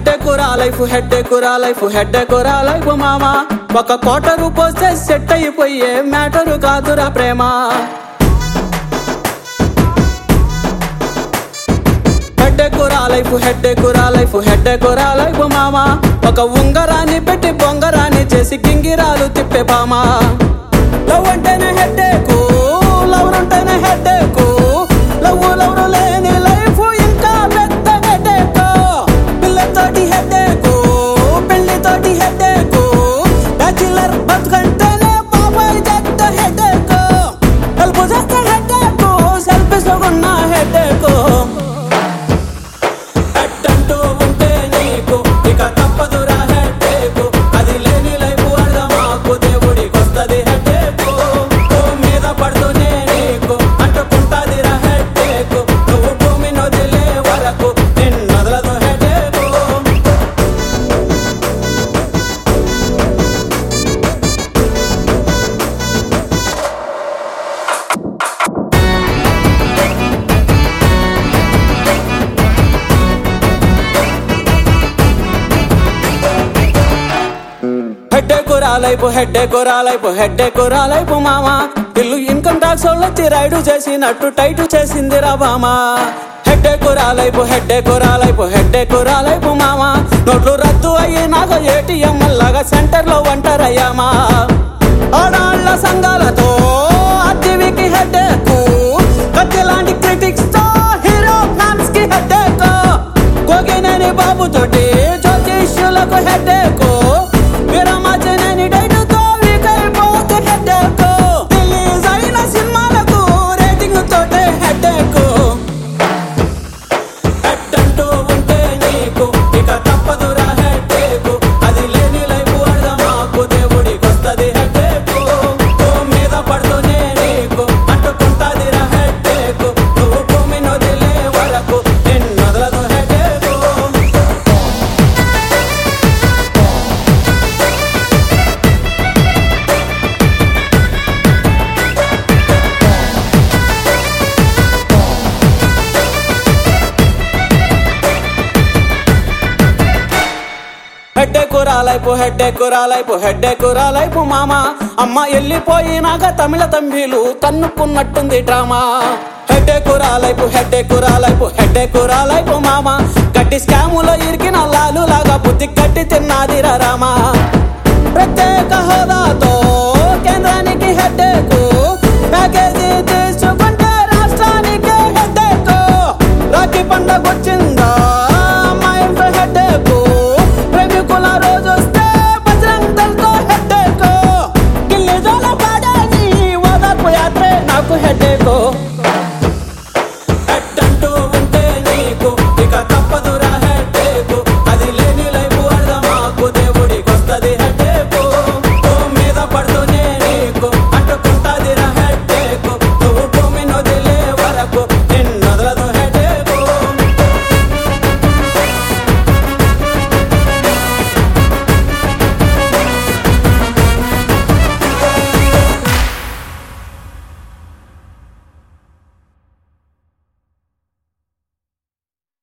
హెడ్డేకురా life మామా. ఒక quarter పోస్తే సెట్ అయిపోయే మ్యాటరు కాదురా ప్రేమ. హెడ్డేకురా లైఫ్ మామా. ఒక ఉంగరాన్ని పెట్టి బొంగరాన్ని చేసి గింగిరాలు తిప్పే బామా. లవ్ అంటేనే హెడ్డేకు, లవ్ అంటేనే హెడ్డేకు, లవ్ లేని లైఫ్ ఇంకా పెద్ద హెడ్డేకు. పిల్లతోటి హెడ్డేకు, పెళ్లితోటి హెడ్డేకు, బ్యాచులర్ బతుకంటేనే బాబాయ్ చెత్త హెడ్డేకు. హెల్ప్ చేస్తే హెడ్డేకు, సెల్ఫీస్ లో ఉన్న హెడ్డేకు. హెడ్డంటూ ఉంటే నీకు ఇక తప్పదురా హెడ్డేకు. అది లేని లైఫ్ అర్థమాకు, దేవుడికొస్తది హెడ్డేకు. మీద పడుతూనే నీకు అంటుకుంటాదిరా హెడ్డేకు. నువ్వు భూమిని వదిలే వరకు నిన్నొదలదు హెడ్డేకు. హెడ్డేకురా లైఫ్ మామా. ఇల్లు ఇన్కమ్ టాక్స్ వాళ్ళొచ్చి రైడు చేసినట్టు టైటు చేసిందిరా బామా. హెడ్డేకురా లైఫ్ మామా. నోట్లు రద్దు అయ్యి నాకు ఏటీఎం లాగా సెంటర్ లో ఒంటరయ్యామా. ఆడాళ్ళ సంఘాలతో అతివికి హెడ్డేకు, కత్తి లాంటి క్రిటిక్స్ తో హీరో ఫ్యాన్స్ కి హెడ్డేకు. కోగినేని బాబుతోటి జ్యోతిష్యులకు హెడ్డేకు, విరమచనేని డైటుతో వీకైపోతే హెడ్డేకు. రిలీజ్ అయిన సినిమాలకు రేటింగ్ తోటే హెడ్డేకు. హెడ్డంటూ ఉంటే నీకు ఇక తప్పదురా హెడ్డేకు. అది లేని లైఫ్ అర్థమాకు, దేవుడికొస్తది హెడ్డేకు. మీద పడుతూనే నీకు అంటుకుంటాదిరా హెడ్డేకు. నువ్వు భూమిని వదిలే వరకు నిన్నొదలదు హెడ్డేకు. హెడ్డేకురా లైఫ్ మామా. అమ్మ వెళ్ళిపోయినాక తమిళ తంబిలు తన్నుకున్నట్టుంది డ్రామా. హెడ్డేకురా లైఫ్ మామా. గట్టి స్కాములో ఇరికిన లాలు లాగా బుద్ధి కట్టి తిన్నాదిరా రామా. ప్రత్యేక హోదాతో కేంద్రానికి హెడ్డేకు, ప్యాకేజీ తీసుకుంటే రాష్ట్రానికి హెడ్డేకు. రాఖీ పండగ వచ్చిందా